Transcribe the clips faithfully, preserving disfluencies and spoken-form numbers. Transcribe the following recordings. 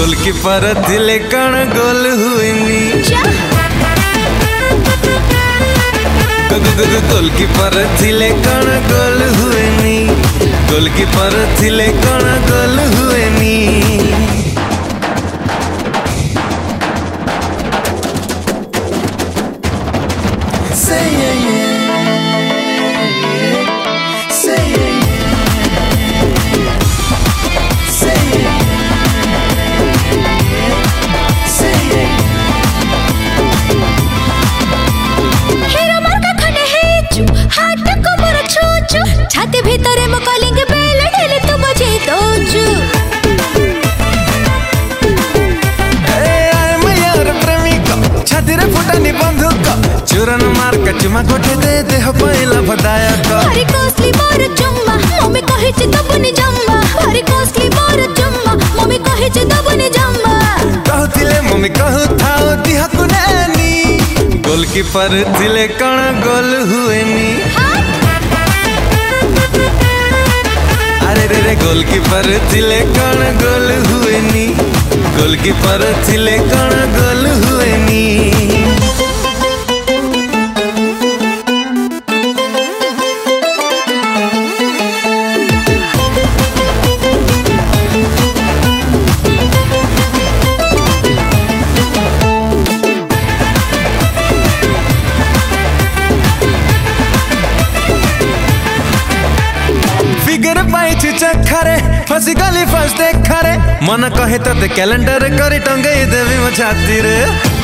Goalkeeper थिले कण गोल हुएनी goalkeeper थिले कण गोल हुएनी गोलकीपर थिले कण गोल हुएनी Say yeah, yeah. Say yeah, yeah. Say yeah, yeah. Say yeah. Hera मार्का खने है चू हाथ को मोर छू छू छाती भीतर मो कॉलिंग बेल ढेले तू बजे दो चू ए मयूर प्रेमिका छाती रे फुटानी बंदूक चूरन मार कचमा गोटे दे दे हो पहिला भदायक हरी कोसली मोर चुम्मा मम्मी कहि छ दबनी जम्मा हरी कोसली मोर चुम्मा मम्मी कहि छ दबनी जम्मा कहतिले मम्मी कहू थाओ दिहा कुनेनी गोलकीपर थिले कण गोल हुएनी अरे रे रे गोलकीपर थिले कण गोल हुएनी गोलकीपर थिले कण गोल हुएनी चखरे फसी गली फस देखरे मन कहे तो ते कैलेंडर करी टंगे देवी मो छाती रे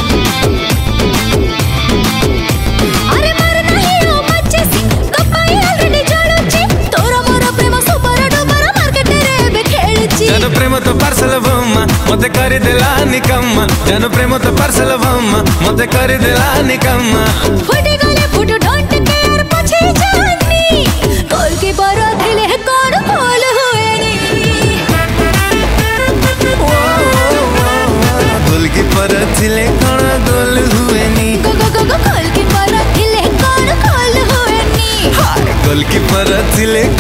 अरे मर नहीं ओ बच्चे सी कपाई ऑलरेडी जळुची तोरा मोरा प्रेम सुपर डुपर मार्केट रे बे खेळची जन प्रेम तो पार्सल भम्मा मते करी देला निकम्मा जन प्रेम तो पार्सल भम्मा मते करी देला निकम्मा फुटी गले फुट डोंट केयर पछे जानी गोलकीपर थिले कोण गोल हुएनी गोलकीपर थिले कण गोल हुएनी गो गो गो गोलकीपर थिले कोण गोल हुएनी हाय गोलकीपर थिले